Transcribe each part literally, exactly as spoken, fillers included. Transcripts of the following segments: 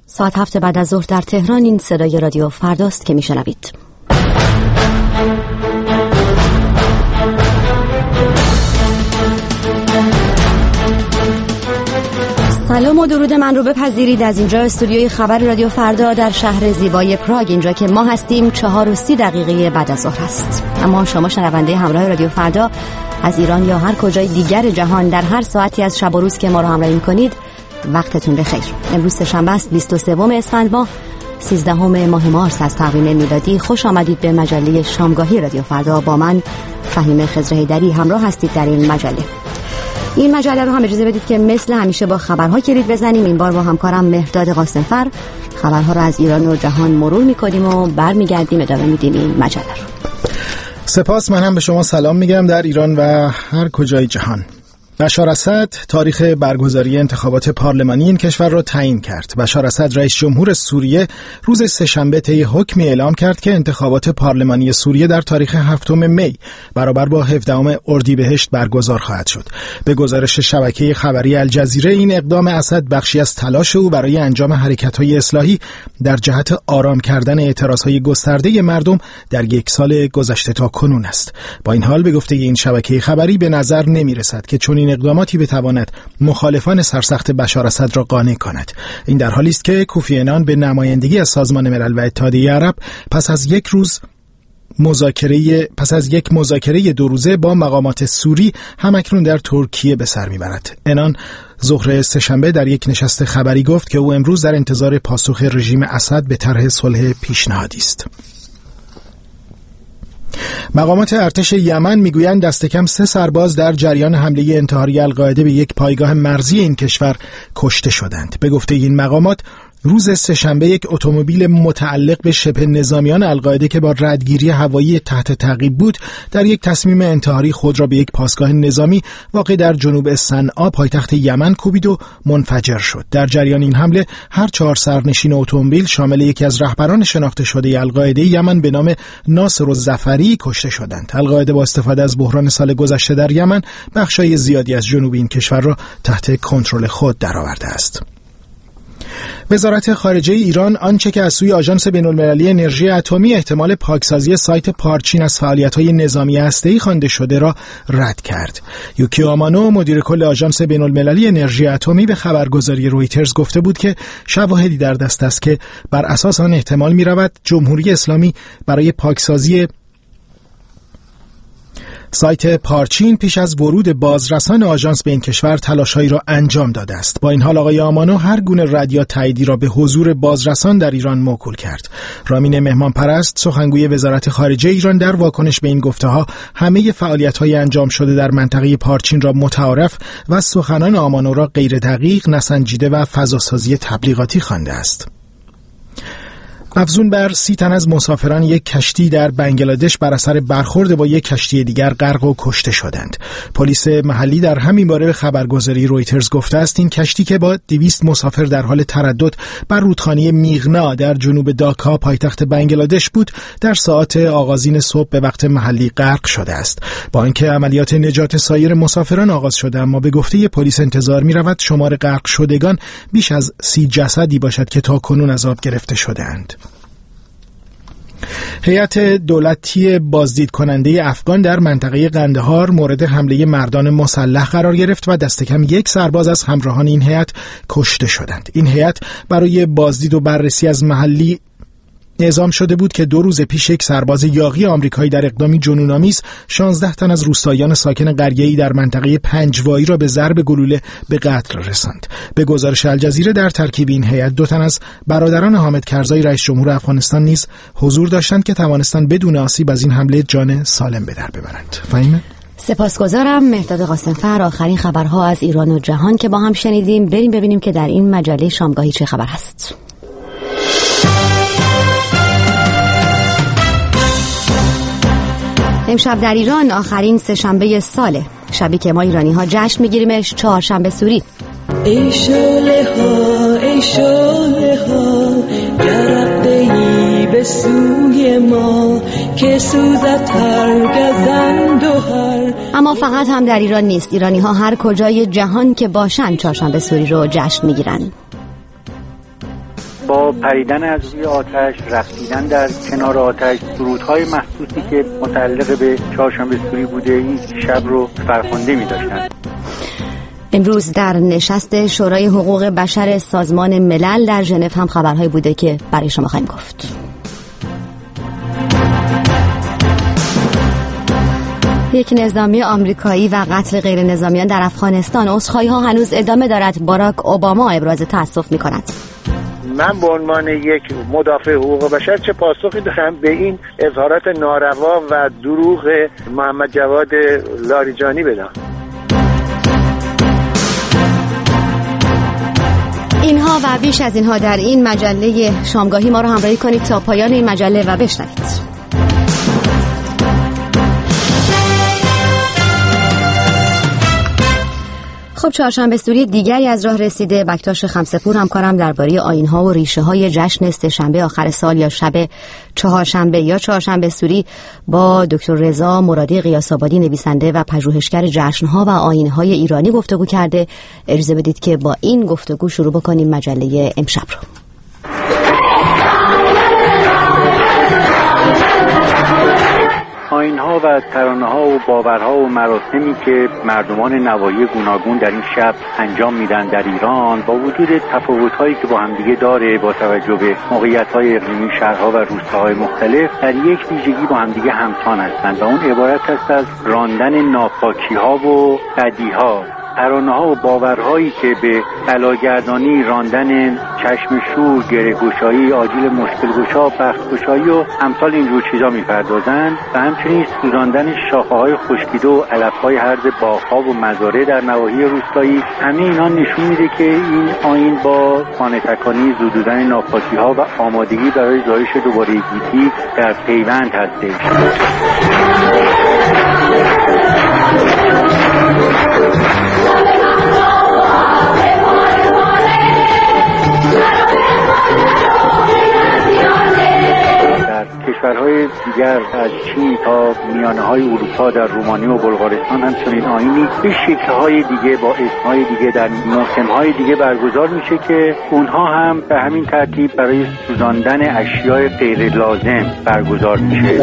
ساعت هفت بعد از ظهر در تهران. این صدای رادیو فرداست که میشنوید. سلام و درود من رو بپذیرید از اینجا استودیوی خبر رادیو فردا در شهر زیبای پراگ، اینجا که ما هستیم چهار و سی دقیقه بعد از ظهر هست. اما شما شنونده همراه رادیو فردا از ایران یا هر کجای دیگر جهان در هر ساعتی از شب و روز که ما رو همراهی می‌کنید وقتتون بخیر. امروز سه‌شنبه است بیست و سوم اسفند ماه سیزدهم ماه مارس از تقویم میلادی. خوش آمدید به مجله شامگاهی رادیو فردا. با من فهیمه خضر حیدری همراه هستید در این مجله. این مجله رو هم اجازه بدید که مثل همیشه با خبرها کلید بزنیم. این بار با همکارم مهرداد قاسمفر خبرها رو از ایران و جهان مرور می‌کنیم و برمیگردیم ادامه میدیم این مجله رو. سپاس. من هم به شما سلام میگم در ایران و هر کجای جهان. بشار اسد تاریخ برگزاری انتخابات پارلمانی این کشور را تعیین کرد. بشار اسد رئیس جمهور سوریه روز سه‌شنبه طی حکمی اعلام کرد که انتخابات پارلمانی سوریه در تاریخ هفتم می برابر با هفدهم اردیبهشت برگزار خواهد شد. به گزارش شبکه خبری الجزیره این اقدام اسد بخشی از تلاش او برای انجام حرکت‌های اصلاحی در جهت آرام کردن اعتراضهای گسترده مردم در یک سال گذشته تا کنون است. با این حال به گفته این شبکه خبری به نظر نمی‌رسد که چون این اقداماتی بتواند مخالفان سرسخت بشار اسد را قانع کند. این در حالی است که کوفی عنان به نمایندگی از سازمان ملل و اتحادیه عرب پس از یک روز مذاکره پس از یک مذاکره دو روزه با مقامات سوری همکنون در ترکیه به سر میبرد. عنان ظهر سه‌شنبه در یک نشست خبری گفت که او امروز در انتظار پاسخ رژیم اسد به طرح صلح پیشنهادی است. مقامات ارتش یمن میگویند دست کم سه سرباز در جریان حمله انتحاری القاعده به یک پایگاه مرزی این کشور کشته شدند. به گفته این مقامات روز سه‌شنبه یک اتومبیل متعلق به شبه نظامیان القاعده که با ردگیری هوایی تحت تعقیب بود در یک تصمیم انتحاری خود را به یک پاسگاه نظامی واقع در جنوب صنعا پایتخت یمن کوبید و منفجر شد. در جریان این حمله هر چهار سرنشین اتومبیل شامل یکی از رهبران شناخته شده القاعده یمن به نام ناصر الظفری کشته شدند. القاعده با استفاده از بحران سال گذشته در یمن بخشای زیادی از جنوب این کشور را تحت کنترل خود درآورده است. وزارت خارجه ایران آنچه که از سوی آژانس بین‌المللی انرژی اتمی احتمال پاکسازی سایت پارچین از فعالیت‌های نظامی هسته‌ای خوانده شده را رد کرد. یوکی آمانو مدیر کل آژانس بین‌المللی انرژی اتمی به خبرگزاری رویترز گفته بود که شواهدی در دست است که بر اساس آن احتمال می‌رود جمهوری اسلامی برای پاکسازی سایت پارچین پیش از ورود بازرسان آژانس به این کشور تلاش‌هایی را انجام داده است. با این حال آقای آمانو هر گونه رد یا تاییدی را به حضور بازرسان در ایران موکول کرد. رامین مهمانپرست سخنگوی وزارت خارجه ایران در واکنش به این گفته‌ها همه فعالیت‌های انجام شده در منطقه پارچین را متعارف و سخنان آمانو را غیر دقیق، نسنجیده و فضاسازی تبلیغاتی خوانده است. افزون بر سی تن از مسافران یک کشتی در بنگلادش بر اثر برخورد با یک کشتی دیگر غرق و کشته شدند. پلیس محلی در همین باره به خبرگزاری رویترز گفته است این کشتی که با دویست مسافر در حال تردد بر رودخانه میغنا در جنوب داکا پایتخت بنگلادش بود در ساعات آغازین صبح به وقت محلی غرق شده است. با اینکه عملیات نجات سایر مسافران آغاز شده اما به گفته پلیس انتظار می‌رود شمار غرق شدگان بیش از سی جسدی باشد که تاکنون از آب گرفته شده‌اند. هیئت دولتی بازدید کننده افغان در منطقه قندهار مورد حمله مردان مسلح قرار گرفت و دست کم یک سرباز از همراهان این هیئت کشته شدند. این هیئت برای بازدید و بررسی از محلی اعزام شده بود که دو روز پیش یک سرباز یاغی آمریکایی در اقدامی جنون‌آمیز شانزده تن از روستاییان ساکن قریه‌ای در منطقه پنجوایی را به ضرب گلوله به قتل رساند. به گزارش الجزیره در ترکیب این هیئت دو تن از برادران حامد کرزای رئیس جمهور افغانستان نیز حضور داشتند که توانستند بدون آسیب از این حمله جان سالم به در ببرند. فهیمه؟ سپاسگزارم مهرداد قاسمفر. آخرین خبرها از ایران و جهان که با هم شنیدیم، بریم ببینیم که در این مجله شامگاهی چه خبر هست. امشب در ایران آخرین سه‌شنبه ساله، شبی که ما ایرانی ها جشن میگیریمش، چهارشنبه سوری. ای شعله ها ای شعله ها گرفته ای به سوی ما که سوزد هر گزند و هر. اما فقط هم در ایران نیست، ایرانی ها هر کجای جهان که باشن چهارشنبه سوری رو جشن میگیرن. با پریدن از روی آتش، رقصیدن در کنار آتش، سرودهای مخصوصی که متعلق به چهارشنبه سوری بوده این شب رو فرخنده می داشتن. امروز در نشست شورای حقوق بشر سازمان ملل در ژنو هم خبرهایی بوده که برای شما خواهیم گفت. یک نظامی آمریکایی و قتل غیر نظامیان در افغانستان. عذرخواهی ها هنوز ادامه دارد. باراک اوباما ابراز تأسف می کند. من به عنوان یک مدافع حقوق بشر چه پاسخی دارم به این اظهارات ناروا و دروغ محمد جواد لاریجانی بدم؟ اینها و بیش از اینها در این مجله شامگاهی. ما رو همراهی کنید تا پایان این مجله و بشنوید. خب چهارشنبه سوری دیگری از راه رسیده. بکتاش خمسه‌پور همکارم درباره آیین‌ها و ریشه‌های جشن سه‌شنبه آخر سال یا شب چهارشنبه یا چهارشنبه سوری با دکتر رضا مرادی قیاس‌آبادی، نویسنده و پژوهشگر جشن‌ها و آیین‌های ایرانی گفتگو کرده. اجازه بدید که با این گفتگو شروع بکنیم مجله امشب رو. آیین‌ها و ترانه‌ها و باورها و مراسمی که مردمان نواحی گوناگون در این شب انجام میدن در ایران، با وجود تفاوت‌هایی که با همدیگه داره با توجه به موقعیت‌های اقلیمی شهرها و روستاهای مختلف، در یک ویژگی با همدیگه همسان هستند و اون عبارت است از راندن ناپاکی‌ها و بدی‌ها. ترانه‌ها و باورهایی که به بلاگردانی، راندن چشم شور، گره‌گشایی، آجیل مشکل‌گشا، بخت‌گشایی و امثال اینجور چیزا می‌پردازند و همچنین سوزاندن شاخه‌های خشکیده و علف‌های هرز باغ‌ها و مزارع در نواحی روستایی. همه اینها نشون میده که این آیین با خانه‌تکانی، زدودن ناپاکی‌ها و آمادگی برای زایش دوباره گیتی در پیوند هستش. کشورهای دیگر از چین تا میانه‌های اروپا در رومانی و بلغارستان هم چنین آیینی به شکل‌های دیگه با اسم‌های دیگه در موسم‌های دیگه برگزار میشه که اونها هم به همین ترتیب برای سوزاندن اشیاء غیر لازم برگزار میشه.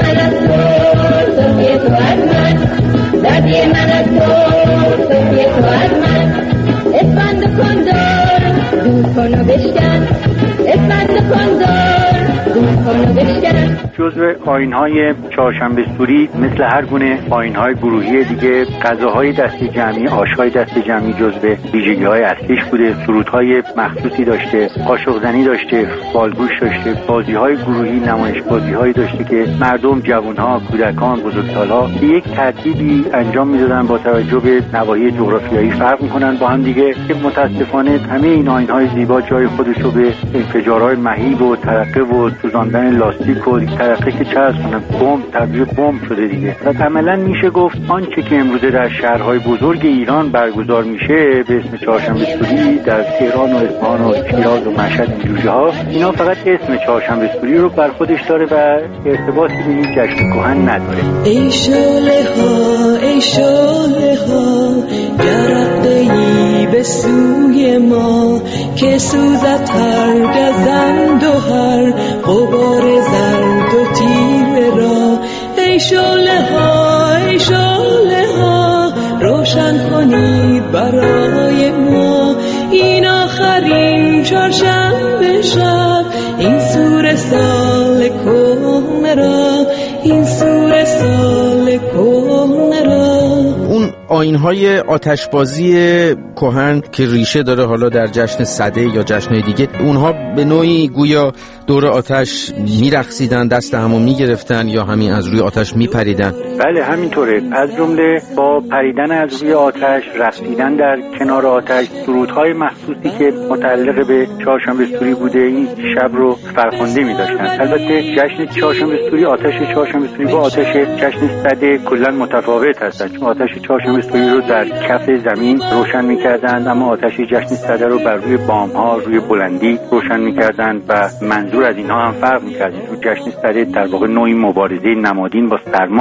جزو آیین‌های چهارشنبه سوری مثل هر گونه آیین‌های گروهی دیگه غذاهای دسته جمعی، آش‌های دسته جمعی جزو ویژگی‌های اصلیش بوده. سرودهای مخصوصی داشته، قاشق زنی داشته، بالگوش داشته، بازی‌های گروهی، نمایش بازی‌هایی داشته که مردم، جوان‌ها، کودکان، بزرگسال‌ها به یک ترتیبی انجام می‌دادن با توجه به نواحی جغرافیایی فرق می‌کنن با هم دیگه که متأسفانه همه این آیین‌های زیبا جای خودش رو به انفجارهای مهیب و ترقه و سوزاندن لاستیک و ترقه که چه از کنم بمب تبدیل بمب شده دیگه. و عملاً میشه گفت آنچه که امروزه در شهرهای بزرگ ایران برگزار میشه به اسم چهارشنبه سوری در تهران و اصفهان و شیراز و مشهد اینجوره ها، اینا فقط اسم چهارشنبه سوری رو بر خودش داره و ارتباطی به این جشن کهن نداره. ای شعله ها ای شعله ها گرفته‌ای به سوی ما که سوزد هر گزند و هر غبار زرد و تیره را. ای شعله ها ای شعله ها روشن کنید برای ما این آخرین چهارشنبه شب، این سور سال کهنه را، این سور سال کهنه را. اون آیین‌های آتشبازی کهن که ریشه داره حالا در جشن سده یا جشن‌های دیگه، اونها به نوعی گویا دور آتش میرقصیدن، دست همو میگرفتن یا همین از روی آتش میپریدن. بله همینطوره. از جمله با پریدن از روی آتش، رقصیدن در کنار آتش، سرودهای مخصوصی که متعلق به چهارشنبه سوری بوده این شب رو فرخنده می‌داشتن. البته جشن چهارشنبه سوری، آتش چهارشنبه سوری با آتش جشن سده کلاً متفاوت هستند. چون آتش چهارشنبه سوری رو در کف زمین روشن می‌کردند، اما آتش جشن سده رو بر روی بام‌ها، روی بلندی روشن می‌کردند و منظور از اینها هم فرق می‌کرد. چون جشن سده در واقع نوعی مبارزه نمادین با سرما هست، اما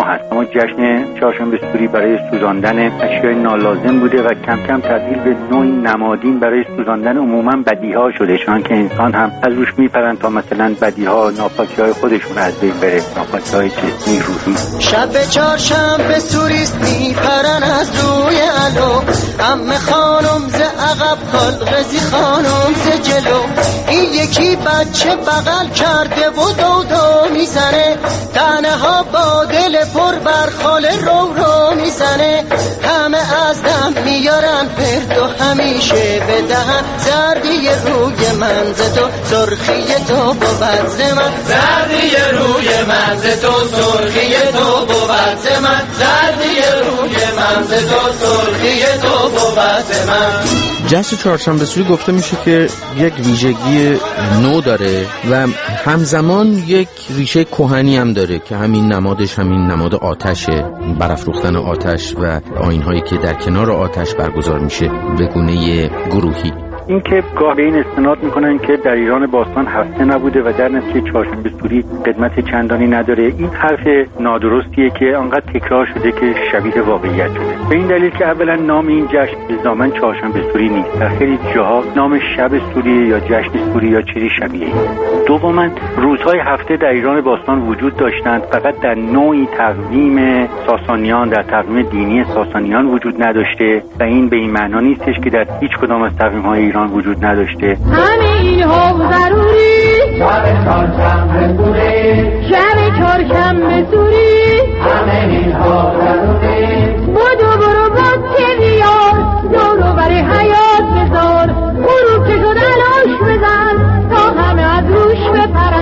جشن چهارشنبه سوری برای سوزاندن اشیاء نالازم بوده و کم کم تبدیل به نوعی نمادین برای سوزاندن عموما بدیها شده، چون که انسان هم از روش میپرن تا مثلا بدیها، ناپاکی‌های خودشون از بین بره، ناپاکی‌های جسمی، روحی. شب چهارشنبه سوریست میپرن از روی علو، عمه خانم ز عقب، خالقزی خانم ز جلو، این یکی بچه بغل کرده و دو دو میزنه، تنه ها با دل پر بر خاله رو رو میزنه، همه از دم میارن فرد و همیشه بدهن، زردی روی منز تو سرخی تو بود ز من، زردی روی منز تو سرخی تو بود ز من، زردی روی منز تو سرخی تو بود ز من. جشن چهارشنبه سوری گفته میشه که یک ویژگی نو داره و همزمان یک ریشه کهنی هم داره که همین نمادش همین نماد آتشه، برافروختن آتش و آیین‌هایی که در کنار آتش برگزار میشه به گونه گروهی. این که گاه به این استناد میکنن که در ایران باستان هفته نبوده و در نتیجه چهارشنبه سوری قدمت چندانی نداره، این حرف نادرستیه که آنقدر تکرار شده که شبیه واقعیت شده. به این دلیل که اولا نام این جشن الزاماً چهارشنبه سوری نیست، در خیلی جاها نام شب سوری یا جشن سوری یا چیزی شبیه این. دوما روزهای هفته در ایران باستان وجود داشتند، فقط در نوعی تقویم ساسانیان، در تقویم دینی ساسانیان وجود نداشته و این به این معنا نیستش که در هیچ کدام از تقویم‌های ایران وجود نداشته. همه اینها ضروری شب چهارشنبه سوری، شب چهارشنبه سوری، همه اینها ضروری، بودو برو بود که بیار، دورو برای حیات بذار، برو که شد علاش بزن تا همه از روش بپرن،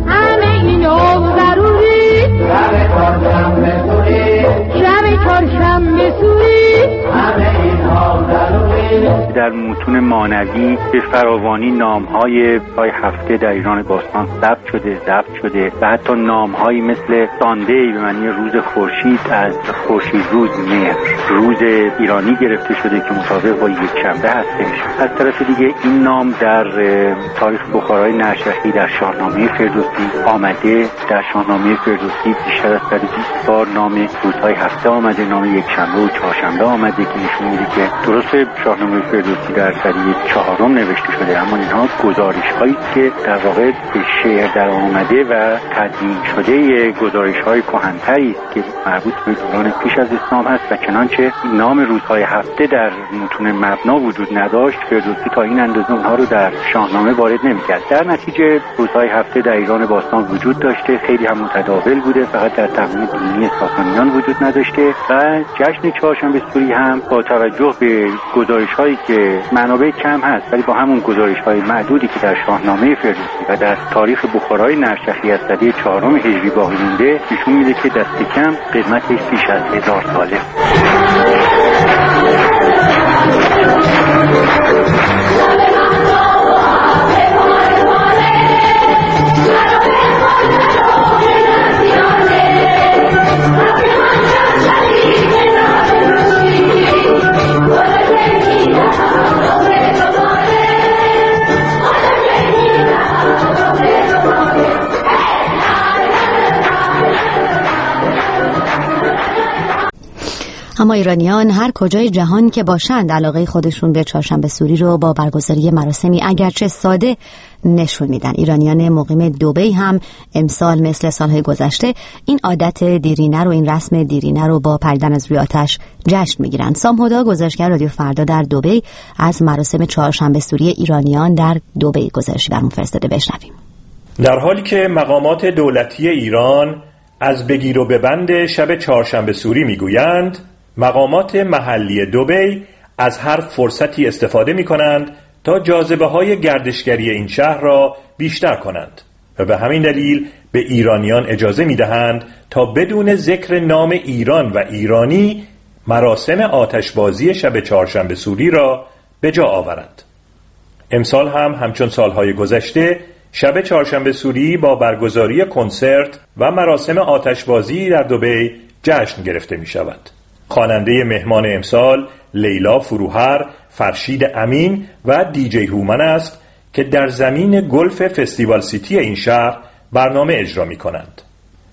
همه اینها ضروری شب چهارشنبه سوری، شب چهارشنبه سوری، همه اینها ضروری. در متون مانوی به فراوانی نام‌های پای هفته در ایران باستان ثبت شده، ضبط شده و حتی نام‌هایی مثل ساندی به معنی روز خورشید از خورشید روز مهر، روز ایرانی گرفته شده که مطابق با یک شنبه هستش. از طرف دیگه این نام در تاریخ بخارای نرشخی در شاهنامه فردوسی آمده، در شاهنامه فردوسی بیشتر از صد و بیست بار نام روزهای هفته آمده، نام یک شنبه و چهارشنبه آمده که نشون میده که درسته شاهنامه فردوسی در سده چهارم نوشته شده، اما اینها گزارش هایی که در واقع به شعر در آمده و تدوین شده گزارش های کهن‌تری است که مربوط به دوران پیش از اسلام هست و چنانچه نام روزهای هفته در متون مبنا وجود نداشت، فردوسی تا این اندازه اونها رو در شاهنامه وارد نمی‌کرد. در نتیجه روزهای هفته در ایران باستان وجود داشته، خیلی هم متداول بوده، فقط در تقویم دینی ساسانیان وجود نداشته و جشن چهارشنبه سوری هم با توجه به گزارش هایی که منابع کم هست ولی با همون گزارش های معدودی که در شاهنامه فردوسی و در تاریخ بخارای نرشخی از سده چهارم هجری باقی مونده نشون میده که دست کم قدمتش بیش از هزار ساله. اما ایرانیان هر کجای جهان که باشند علاقه خودشون به چهارشنبه سوری رو با برگزاری مراسمی اگرچه ساده نشون میدن. ایرانیان مقیم دبی هم امسال مثل سالهای گذشته این عادت دیرینه رو، این رسم دیرینه رو با پریدن از روی آتش جشن میگیرن. سام هدا، گزارشگر رادیو فردا در دبی، از مراسم چهارشنبه سوری ایرانیان در دبی گزارشی برامون فرستاده، بشنویم. در حالی که مقامات دولتی ایران از بگیر و ببند شب چهارشنبه سوری میگویند، مقامات محلی دبی از هر فرصتی استفاده می کنند تا جاذبه های گردشگری این شهر را بیشتر کنند و به همین دلیل به ایرانیان اجازه می دهند تا بدون ذکر نام ایران و ایرانی مراسم آتشبازی شب چهارشنبه سوری را به جا آورند. امسال هم همچون سالهای گذشته شب چهارشنبه سوری با برگزاری کنسرت و مراسم آتشبازی در دبی جشن گرفته می شود. خواننده مهمان امسال لیلا فروهر، فرشید امین و دیجی هومن است که در زمین گلف فستیوال سیتی این شهر برنامه اجرا می کنند.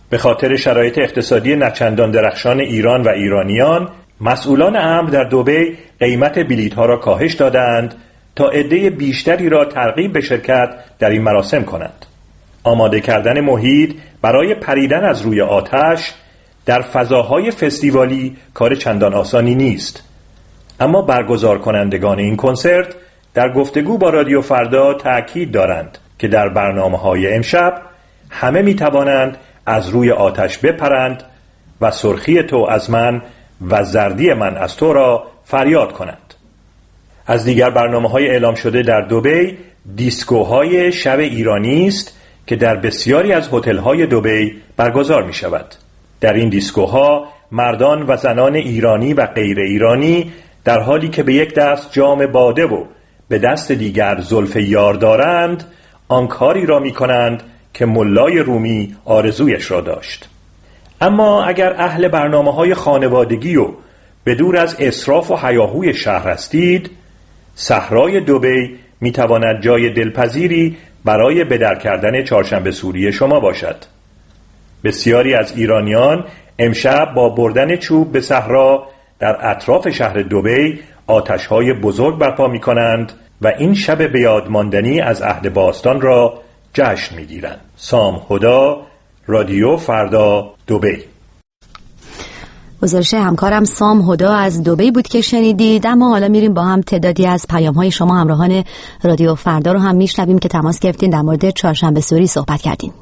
به خاطر شرایط اقتصادی نچندان درخشان ایران و ایرانیان، مسئولان امر در دبی قیمت بلیط‌ها را کاهش دادند تا عده بیشتری را ترغیب به شرکت در این مراسم کنند. آماده کردن محیط برای پریدن از روی آتش در فضاهای فستیوالی کار چندان آسانی نیست، اما برگزار کنندگان این کنسرت در گفتگو با رادیو فردا تأکید دارند که در برنامه‌های امشب همه می‌توانند از روی آتش بپرند و سرخی تو از من و زردی من از تو را فریاد کنند. از دیگر برنامه‌های اعلام شده در دبی دیسکوهای شب ایرانی است که در بسیاری از هتل‌های دبی برگزار می‌شود. در این دیسکوها مردان و زنان ایرانی و غیر ایرانی در حالی که به یک دست جام باده و به دست دیگر زلف یار دارند، آن کاری را می‌کنند که ملای رومی آرزویش را داشت. اما اگر اهل برنامه‌های خانوادگی و به دور از اسراف و هیاهوی شهر هستید، صحرای دبی می‌تواند جای دلپذیری برای بدر کردن چهارشنبه سوری شما باشد. بسیاری از ایرانیان امشب با بردن چوب به صحرا در اطراف شهر دبی آتش‌های بزرگ برپا می‌کنند و این شب بیادماندنی از عهد باستان را جشن می‌گیرند. سام هدا، رادیو فردا، دبی. گزارش همکارم سام هدا از دبی بود که شنیدید. اما حالا میریم با هم تعدادی از پیام‌های شما همراهان رادیو فردا رو هم میشنویم که تماس گرفتین در مورد چهارشنبه سوری صحبت کردین.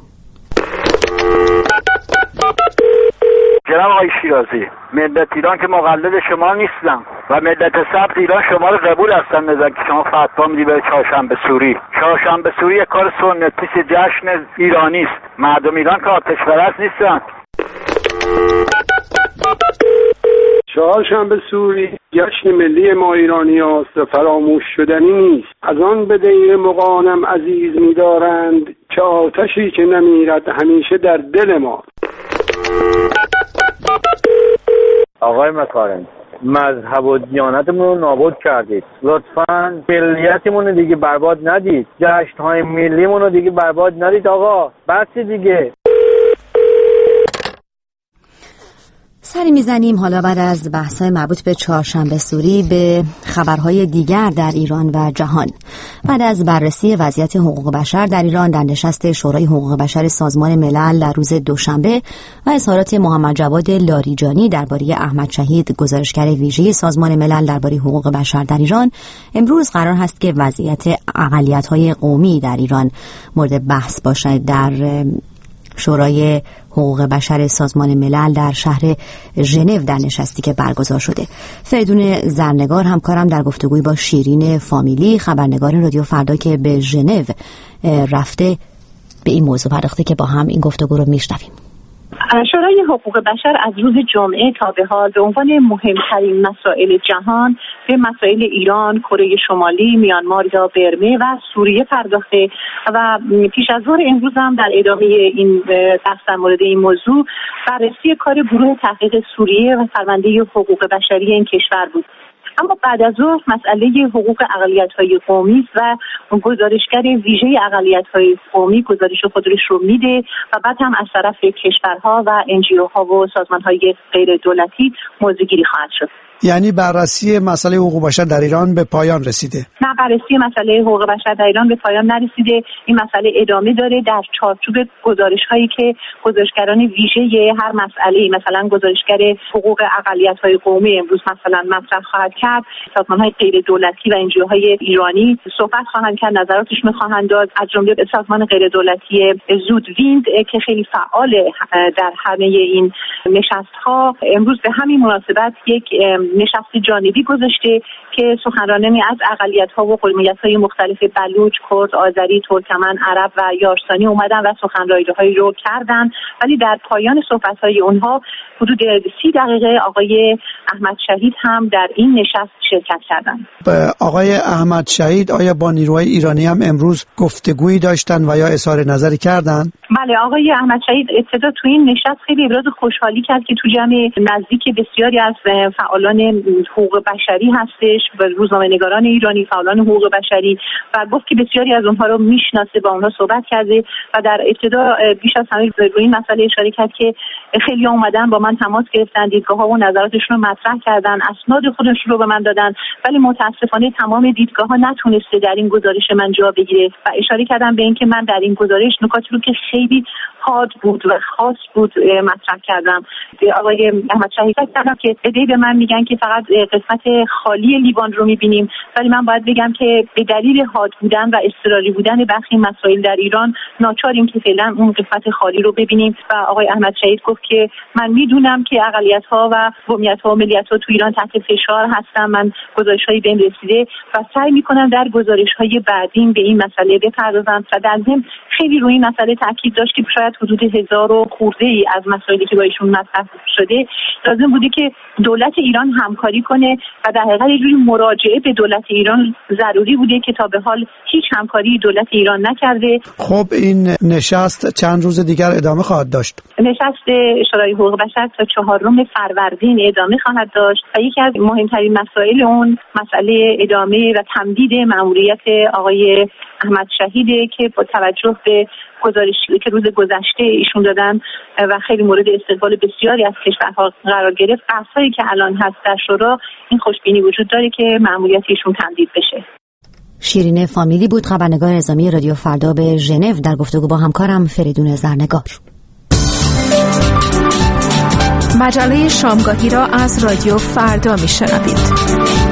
جناب آقای شیرازی، ملت ایران که مقلد شما نیستم و ملت سبز ایران شما رو قبول هستن نزد که شما فتوا میدی به چهارشنبه سوری. چهارشنبه سوری یک کار سنتی است، جشن ایرانی است. مردم ایران که آتش پرست نیستن. چهارشنبه سوری جشن ملی ما ایرانی است و فراموش شدنی نیست. از آن به دیر مغانم عزیز می‌دارند که آتشی که نمیرد همیشه در دل ما. آقای مکارم، مذهب و دیانتمون رو نابود کردید. لطفاً ملیتمون رو دیگه برباد ندید. جشن‌های ملیمون رو دیگه برباد ندید آقا. بس دیگه. سری میزنیم حالا بعد از بحث‌های مربوط به چهارشنبه سوری به خبرهای دیگر در ایران و جهان. بعد از بررسی وضعیت حقوق بشر در ایران در نشست شورای حقوق بشر سازمان ملل در روز دوشنبه و اظهارات محمد جواد لاریجانی درباره احمد شهید گزارشگر ویژه سازمان ملل درباره حقوق بشر در ایران، امروز قرار هست که وضعیت اقلیت‌های قومی در ایران مورد بحث باشد. در شورای حقوق بشر سازمان ملل در شهر ژنو در نشستی که برگزار شده. فریدون زرنگار همکارم در گفتگوی با شیرین فامیلی خبرنگار رادیو فردا که به ژنو رفته به این موضوع پرداخته که با هم این گفتگو رو میشنویم. شورای حقوق بشر از روز جمعه تا به حال به عنوان مهمترین مسائل جهان به مسائل ایران، کره شمالی، میانمار یا برمه و سوریه پرداخته و پیش از ظهر امروز هم در ادامه این بحث در مورد این موضوع بررسی کار گروه تحقیق سوریه و پرونده حقوق بشری این کشور بود. اما بعد از ظهر مسئله حقوق اقلیت‌های قومی و گزارشگر ویژه اقلیت‌های قومی گزارش خودش رو میده و بعد هم از طرف کشورها و انجیوها و سازمان‌های غیر دولتی موضوع‌گیری خواهد شد. یعنی بررسی مسئله حقوق بشر در ایران به پایان رسیده؟ نه، بررسی مسئله حقوق بشر در ایران به پایان نرسیده. این مسئله ادامه داره در چارچوب گزارش‌هایی که گزارشگران ویژه هر مسئله، مثلا گزارشگر حقوق اقلیت‌های قومی امروز مثلا مطرح خواهد کرد، سازمان‌های غیر دولتی و انجیوهای ایرانی صحبت خواهند کرد، نظراتشون خواهند داد، از جمله سازمان غیر دولتی زودویند که خیلی فعال در همه این نشست‌ها امروز به همین مناسبت یک نشست جانبی گذاشته که سخنرانانی از اقلیت‌ها و قومیت‌های مختلف بلوچ، کرد، آذری، ترکمن، عرب و یارسانی اومدن و سخنرانی‌هایی رو کردن، ولی در پایان صحبت‌های اونها حدود سی دقیقه آقای احمد شهید هم در این نشست شرکت کردند. آقای احمد شهید آیا با نیروهای ایرانی هم امروز گفتگویی داشتن و یا اظهار نظری کردن؟ بله، آقای احمد شهید ابتدا تو این نشست خیلی ابراز خوشحالی کرد که تو جمع نزدیک بسیاری از فعالان فعالان حقوق بشری هستش و روزنامه‌نگاران ایرانی، فعالان حقوق بشری، و گفت که بسیاری از اونها رو میشناسه، با اونها صحبت کرده و در ابتدا بیش از همه روی این مسئله اشاره کرد که خیلی اومدن با من تماس گرفتن، دیدگاه‌ها و نظراتشون رو مطرح کردن، اسناد خودشون رو به من دادن، ولی متاسفانه تمام دیدگاه‌ها نتونسته در این گزارش من جا بگیره و اشاره کردم به اینکه من در این گزارش نکاتی رو که خیلی حاد بود و خاص بود مطرح کردم. آقای احمد شهید گفتن که ایده به من میگن که فقط قسمت خالی لیوان رو میبینیم، ولی من باید بگم که به دلیل حاد بودن و اضطراری بودن برخی مسائل در ایران ناچاریم که فعلا اون قسمت خالی رو ببینیم. و آقای احمد شهید گفت که من میدونم که اقلیت‌ها و قومیت‌ها و ملیت‌ها تو ایران تحت فشار هستن، من گزارش‌هایی بهم رسیده و سعی می‌کنم در گزارش‌های بعدی به این مسئله بپردازم. و در ضمن خیلی روی این مسئله تاکید داشت که شاید حدود هزار و خورده‌ای از مسائلی که با ایشون مطرح شده لازم بوده که دولت ایران همکاری کنه و در حقیقت یه جوری مراجعه به دولت ایران ضروری بوده که تا به حال هیچ همکاری دولت ایران نکرده. خب این نشست چند روز دیگر ادامه خواهد داشت. نشست شورای حقوق بشر تا چهارم فروردین ادامه خواهد داشت و یکی از مهمترین مسائل اون مسئله ادامه و تمدید مأموریت آقای احمد شهیده که با توجه به گزارشی که روز گذشته ایشون دادن و خیلی مورد استقبال بسیاری از کشورها قرار گرفت، بحثایی که الان هست در شورا این خوشبینی وجود داره که مأموریت ایشون تمدید بشه. شیرین فامیلی بود، خبرنگار نظامی رادیو فردا به ژنو در گفتگو با همکارم فریدون زرنگار. مجله شامگاهی را از رادیو فردا میشنوید.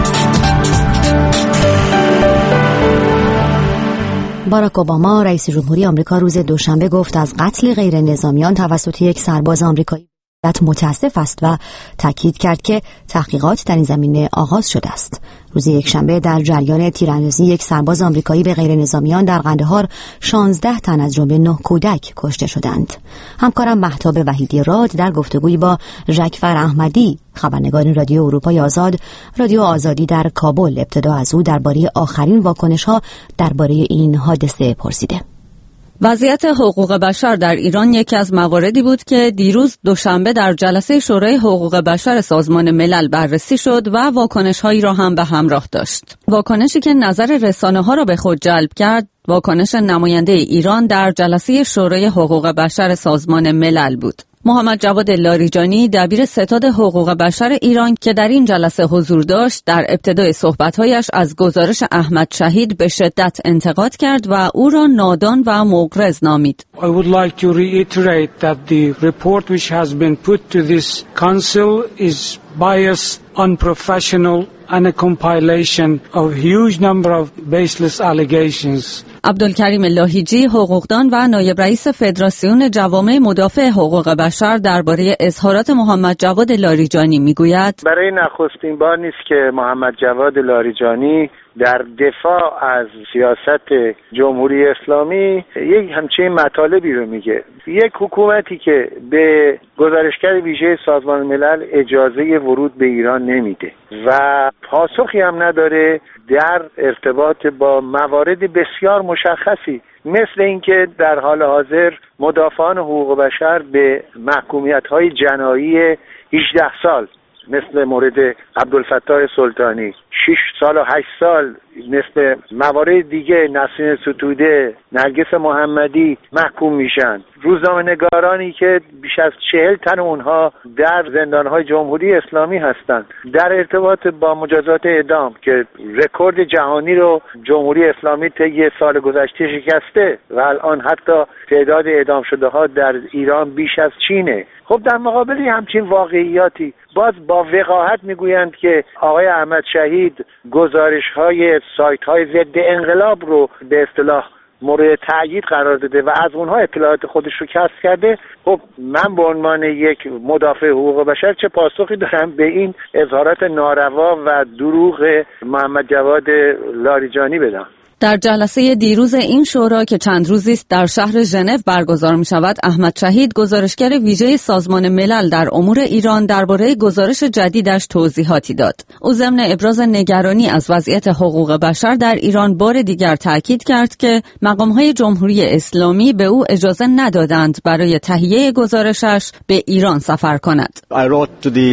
باراک اوباما رئیس جمهوری آمریکا روز دوشنبه گفت از قتل غیر نظامیان توسط یک سرباز آمریکایی متاسف است و تاکید کرد که تحقیقات در این زمینه آغاز شده است. روز یکشنبه در جریان تیراندازی یک سرباز آمریکایی به غیر نظامیان در قندهار شانزده تن از جمله نه کودک کشته شدند. همکارم مهتاب وحیدی راد در گفتگویی با ژکفر احمدی، خبرنگار رادیو اروپای آزاد، رادیو آزادی در کابل، ابتدا از او درباره آخرین واکنش‌ها درباره این حادثه پرسیده. وضعیت حقوق بشر در ایران یکی از مواردی بود که دیروز دوشنبه در جلسه شورای حقوق بشر سازمان ملل بررسی شد و واکنش‌هایی را هم به همراه داشت. واکنشی که نظر رسانه‌ها را به خود جلب کرد، واکنش نماینده ایران در جلسه شورای حقوق بشر سازمان ملل بود. محمد جواد لاریجانی، دبیر ستاد حقوق بشر ایران که در این جلسه حضور داشت، در ابتدای صحبت‌هایش از گزارش احمد شهید به شدت انتقاد کرد و او را نادان و مغرض نامید. I would like to reiterate that the report which has been put to this council is biased, unprofessional and a compilation of huge number of baseless allegations. عبدالکریم لاهیجی، حقوقدان و نایب رئیس فدراسیون جوامع مدافع حقوق بشر، درباره اظهارات محمد جواد لاریجانی میگوید: برای نخستین بار نیست که محمد جواد لاریجانی در دفاع از سیاست جمهوری اسلامی یک همچین مطالبی رو میگه. یک حکومتی که به گزارشگر ویژه سازمان ملل اجازه ورود به ایران نمیده و پاسخی هم نداره در ارتباط با موارد بسیار مشخصی، مثل اینکه در حال حاضر مدافعان حقوق بشر به محکومیت‌های جنایی هجده سال مثل مورد عبدالفتاح سلطانی، شش سال و هشت سال مثل موارد دیگه نسرین ستوده، نرگس محمدی محکوم میشن. روزنامه‌نگارانی که بیش از چهل تن اونها در زندان‌های جمهوری اسلامی هستند. در ارتباط با مجازات اعدام که رکورد جهانی رو جمهوری اسلامی طی سال گذشته شکسته و الان حتی تعداد اعدام شده ها در ایران بیش از چینه. خب در مقابل همچین واقعیاتی باز با وقاحت میگویند که آقای احمد شهید گزارش‌های سایت‌های ضد انقلاب رو به اصطلاح مورد تأیید قرار داده و از اونها اطلاعات خودش رو کسب کرده. خب من به عنوان یک مدافع حقوق بشر چه پاسخی دارم به این اظهارات ناروا و دروغ محمد جواد لاریجانی بدم؟ در جلسه دیروز این شورا که چند روزی است در شهر ژنو برگزار می شود، احمد شهید، گزارشگر ویژه سازمان ملل در امور ایران، درباره گزارش جدیدش توضیحاتی داد. او ضمن ابراز نگرانی از وضعیت حقوق بشر در ایران بار دیگر تاکید کرد که مقام‌های جمهوری اسلامی به او اجازه ندادند برای تهیه گزارشش به ایران سفر کند. I wrote to the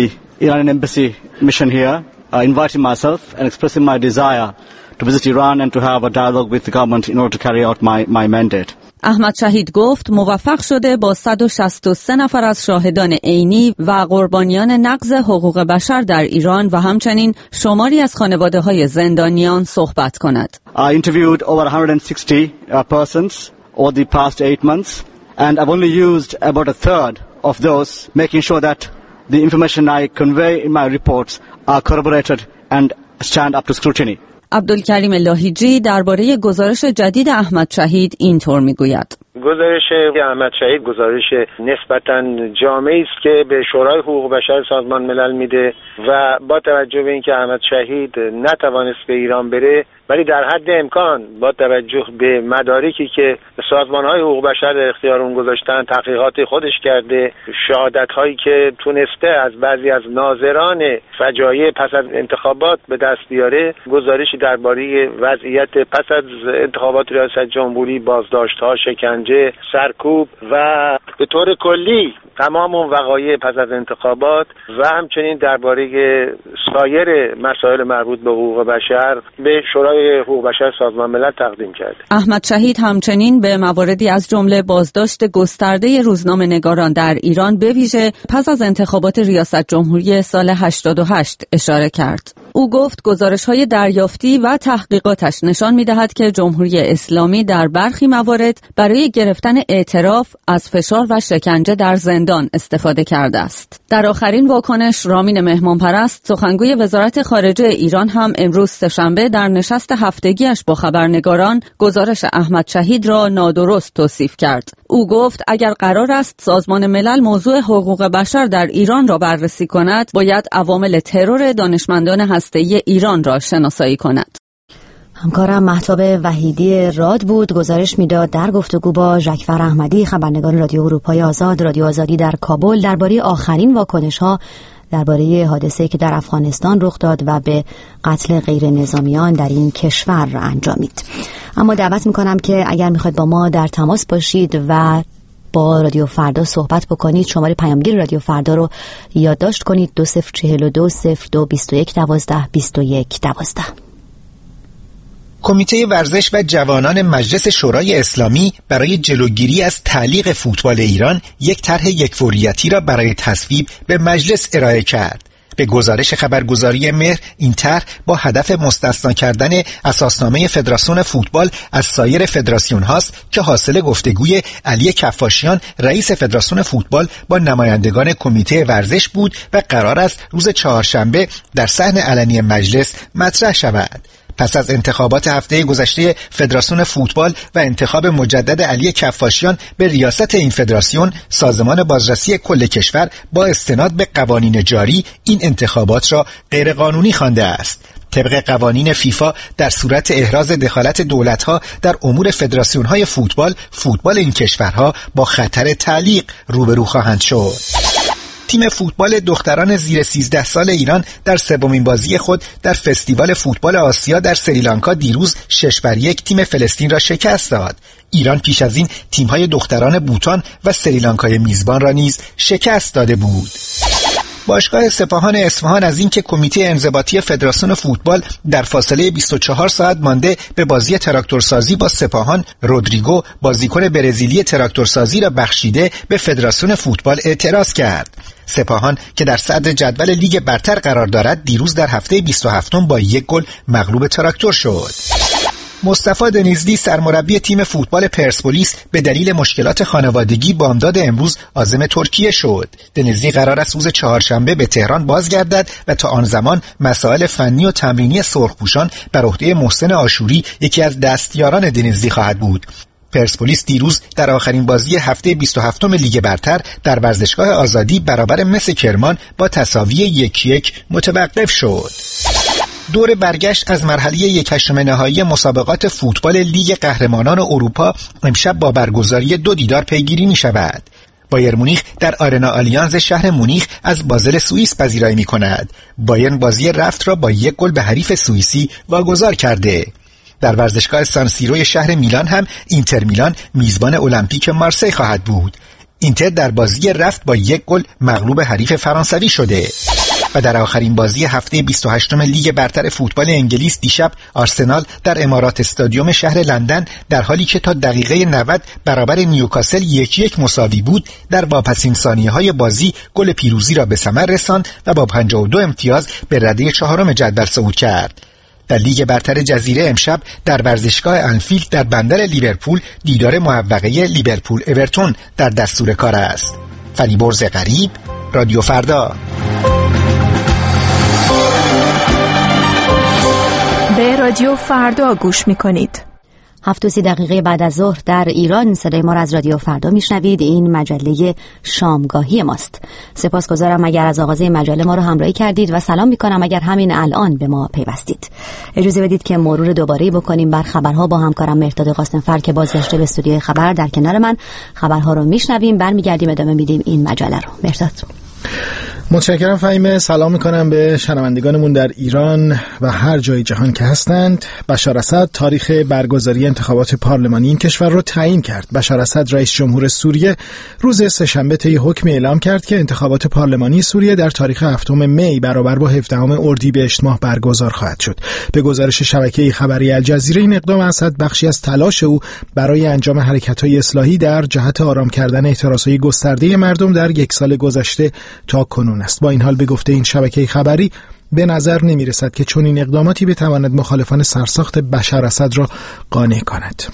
Iranian embassy mission here, uh, inviting myself and expressing my desire to visit Iran and to have a dialogue with the government in order to carry out my, my mandate. احمد شهید گفت موفق شده با صد و شصت و سه نفر از شاهدان عینی و قربانیان نقض حقوق بشر در ایران و همچنین شماری از خانواده‌های زندانیان صحبت کند. I interviewed over one hundred sixty uh, persons over the past eight months and I've only used about a third of those, making sure that the information I convey in my reports are corroborated and stand up to scrutiny. عبدالکریم لاهیجی درباره گزارش جدید احمد شهید اینطور میگوید: گزارش احمد شهید گزارش نسبتاً جامعی است که به شورای حقوق بشر سازمان ملل میده و با توجه به اینکه احمد شهید نتوانست به ایران بره، ولی در حد امکان با توجه به مدارکی که سازمان‌های حقوق بشر در اختیار اون گذاشتن، تحقیقات خودش کرده، شهادت‌هایی که تونسته از بعضی از ناظران فجایع پس از انتخابات به دست بیاره، گزارشی درباره وضعیت پس از انتخابات ریاست جمهوری، بازداشت‌ها، شکنجه، سرکوب و به طور کلی تمام اون وقایع پس از انتخابات و همچنین درباره سایر مسائل مربوط به حقوق بشر به شورای حقوق بشر سازمان ملل تقدیم کرد. احمد شهید همچنین به مواردی از جمله بازداشت گسترده روزنامه‌نگاران در ایران به ویژه پس از انتخابات ریاست جمهوری سال هشتاد و هشت اشاره کرد. او گفت گزارش‌های دریافتی و تحقیقاتش نشان می‌دهد که جمهوری اسلامی در برخی موارد برای گرفتن اعتراف از فشار و شکنجه در زندان استفاده کرده است. در آخرین واکنش، رامین مهمانپرست سخنگوی وزارت خارجه ایران هم امروز سه‌شنبه در نشست هفتگیش با خبرنگاران گزارش احمد شهید را نادرست توصیف کرد. او گفت اگر قرار است سازمان ملل موضوع حقوق بشر در ایران را بررسی کند، باید عوامل ترور دانشمندان هسته‌ای ایران را شناسایی کند. همکارم مهتاب وحیدی راد بود، گزارش میداد در گفتگو با ژکفر احمدی، خبرنگار رادیو اروپای آزاد، رادیو آزادی در کابل، درباره آخرین واکنش‌ها درباره حادثه‌ای که در افغانستان رخ داد و به قتل غیر نظامیان در این کشور انجامید. اما دعوت میکنم که اگر میخواید با ما در تماس باشید و با رادیو فردا صحبت بکنید، شماره پیامگیر رادیو فردا رو یادداشت کنید: دو صفر چهل و دو صفر دو بیست و یک دوازده بیست و یک دوازده. کمیته ورزش و جوانان مجلس شورای اسلامی برای جلوگیری از تعلیق فوتبال ایران یک طرح یکفوریتی را برای تصویب به مجلس ارائه کرد. به گزارش خبرگزاری مهر، این طرح با هدف مستثنا کردن اساسنامه فدراسیون فوتبال از سایر فدراسیون هاست که حاصل گفتگوی علی کفاشیان رئیس فدراسیون فوتبال با نمایندگان کمیته ورزش بود و قرار است روز چهارشنبه در صحن علنی مجلس مطرح شود. پس از انتخابات هفته گذشته فدراسیون فوتبال و انتخاب مجدد علی کفاشیان به ریاست این فدراسیون، سازمان بازرسی کل کشور با استناد به قوانین جاری این انتخابات را غیرقانونی خوانده است. طبق قوانین فیفا در صورت احراز دخالت دولت‌ها در امور فدراسیون‌های فوتبال، فوتبال این کشورها با خطر تعلیق روبرو خواهند شد. تیم فوتبال دختران زیر سیزده سال ایران در سومین بازی خود در فستیوال فوتبال آسیا در سریلانکا دیروز شش بر یک تیم فلسطین را شکست داد. ایران پیش از این تیم‌های دختران بوتان و سریلانکای میزبان را نیز شکست داده بود. باشگاه سپاهان اصفهان از اینکه کمیته انضباطی فدراسیون فوتبال در فاصله بیست و چهار ساعت مانده به بازی تراکتورسازی با سپاهان رودریگو بازیکن برزیلی تراکتورسازی را بخشیده، به فدراسیون فوتبال اعتراض کرد. سپاهان که در صدر جدول لیگ برتر قرار دارد، دیروز در هفته بیست و هفتم با یک گل مغلوب تراکتور شد. مصطفی دنیزلی سرمربی تیم فوتبال پرسپولیس به دلیل مشکلات خانوادگی بامداد امروز عازم ترکیه شد. دنیزلی قرار است روز چهارشنبه به تهران بازگردد و تا آن زمان مسائل فنی و تمرینی سرخپوشان بر عهده محسن آشوری، یکی از دستیاران دنیزلی، خواهد بود. پرسپولیس دیروز در آخرین بازی هفته بیست و هفتم لیگ برتر در ورزشگاه آزادی برابر مس کرمان با تساوی یک یک متوقف شد. دور برگشت از مرحله یک هشتم نهایی مسابقات فوتبال لیگ قهرمانان اروپا امشب با برگزاری دو دیدار پیگیری می شود. بایر مونیخ در آرنا آلیانز شهر مونیخ از بازل سوئیس پذیرایی می کند. بایرن بازی رفت را با یک گل به حریف سوئیسی واگذار کرده. در ورزشگاه سان سیروی شهر میلان هم اینتر میلان میزبان المپیک مارسی خواهد بود. اینتر در بازی رفت با یک گل مغلوب حریف فرانسوی شده. و در آخرین بازی هفته بیست و هشتم لیگ برتر فوتبال انگلیس دیشب آرسنال در امارات استادیوم شهر لندن در حالی که تا دقیقه نود برابر نیوکاسل یک یک مساوی بود در واپسین ثانیه‌های بازی گل پیروزی را به ثمر رساند و با پنجاه و دو امتیاز به رده چهارم جدول صعود کرد. در لیگ برتر جزیره امشب در ورزشگاه انفیلد در بندر لیورپول دیدار موقعه لیورپول اورتون در دستور کار است. فریبرز غریب، رادیو فردا. به رادیو فردا گوش می‌کنید. هفت و سی دقیقه بعد از ظهر در ایران صدای ما را از رادیو فردا میشنوید. این مجله شامگاهی ماست. سپاسگزارم اگر از آغاز مجله ما رو همراهی کردید و سلام میکنم اگر همین الان به ما پیوستید. اجازه بدید که مرور دوباره بکنیم بر خبرها با همکارم مهرداد قاسمفر که بازگشته به استودیوی خبر در کنار من. خبرها رو میشنویم، برمیگردیم ادامه میدیم این مجله رو. مهرداد. متشکرم فهیمه. سلام میکنم به شنوندگانمون در ایران و هر جای جهان که هستند. بشار اسد تاریخ برگزاری انتخابات پارلمانی این کشور رو تعیین کرد. بشار اسد رئیس جمهور سوریه روز سه‌شنبه طی حکم اعلام کرد که انتخابات پارلمانی سوریه در تاریخ هفتم می برابر با هفدهم اردیبهشت ماه برگزار خواهد شد. به گزارش شبکه خبری الجزیره این اقدام اسد بخشی از تلاش او برای انجام حرکت‌های اصلاحی در جهت آرام کردن اعتراضهای گسترده مردم در یک سال گذشته تا کنون است. با این حال به گفته این شبکه خبری به نظر نمی رسد که چنین اقداماتی بتواند مخالفان سرساخت بشار اسد را قانع کند.